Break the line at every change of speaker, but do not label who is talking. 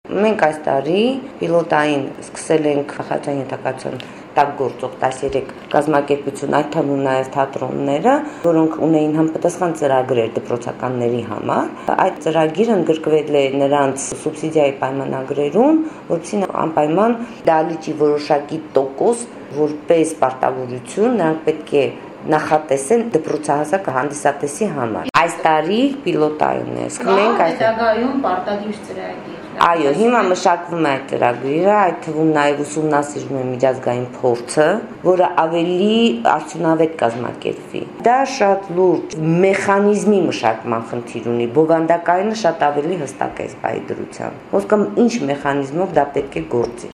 Մենք այս տարի պիլոտային սկսել ենք նախաճան ենթակացության տակ գործող 13 կազմակերպություն, այդ թվում նաև թատրոնները, որոնք ունեին համապատասխան ծրագրեր դպրոցականների համար։ Այդ ծրագիրը ընդգրկվել է նրանց սուբսիդիայի պայմանագրերում, որովհետեւ անպայման դահլիճի որոշակի տոկոս որպես պարտավորություն նրանք պետք է նախատեսեն դպրոցահասակ հանդիսատեսի համար։ Այս տարի պիլոտային է։
Մենք հետագայում պարտադիր ծրագիր։
Այո, հիմա մշակվում է այդ ծրագիրը, այդ թվում նաև ուսումնասիրվում է միջազգային փորձը, որը ավելի արդյունավետ կազմակերպվի։ Դա շատ լուրջ մեխանիզմի մշակման խնդիր ունի, բովանդակայինը շատ ավելի հստակ է այս դրությամբ։ Ոսկամ ինչ մեխանիզմով դա պետք է գործի։